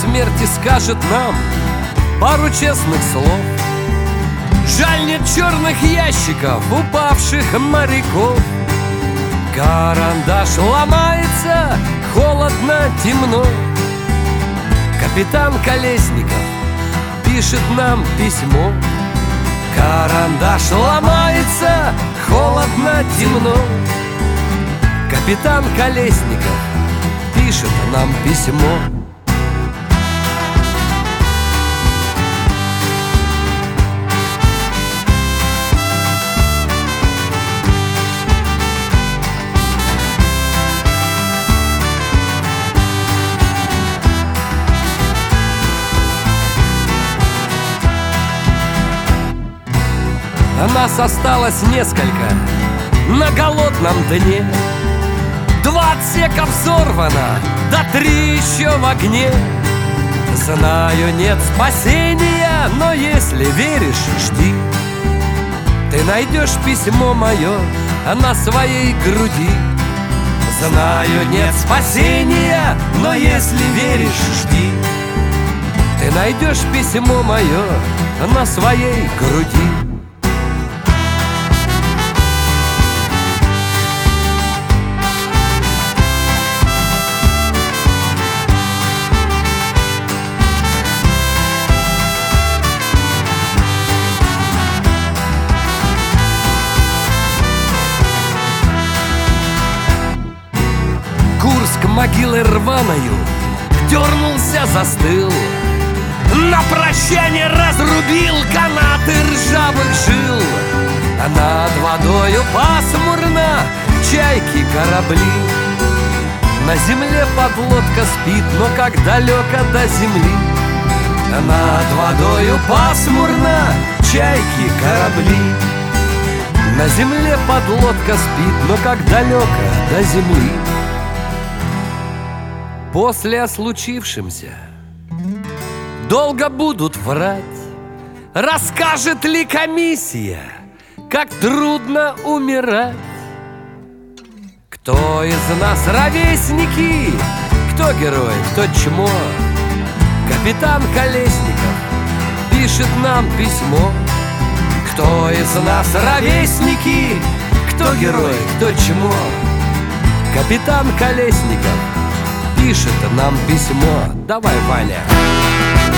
смерти скажет нам пару честных слов. Жаль, нет черных ящиков упавших моряков. Карандаш ломается, холодно, темно. Капитан Колесников пишет нам письмо. Карандаш ломается, холодно, темно. Капитан Колесников пишет нам письмо. Нас осталось несколько на голодном дне. 2 отсека взорвано, да 3 еще в огне. Знаю, нет спасения, но если веришь, жди. Ты найдешь письмо мое на своей груди. Знаю, нет спасения, но если веришь, жди. Ты найдешь письмо мое на своей груди. Могилой рваною дернулся, застыл. На прощание разрубил канаты ржавых жил. А над водою пасмурно чайки, корабли. На земле подлодка спит, но как далеко до земли. А над водою пасмурно чайки, корабли. На земле подлодка спит, но как далеко до земли. После о случившемся долго будут врать. Расскажет ли комиссия, как трудно умирать? Кто из нас ровесники, кто герой, кто чмо? Капитан Колесников пишет нам письмо. Кто из нас ровесники, кто герой, кто чмо? Капитан Колесников пишет нам письмо. Давай, Ваня.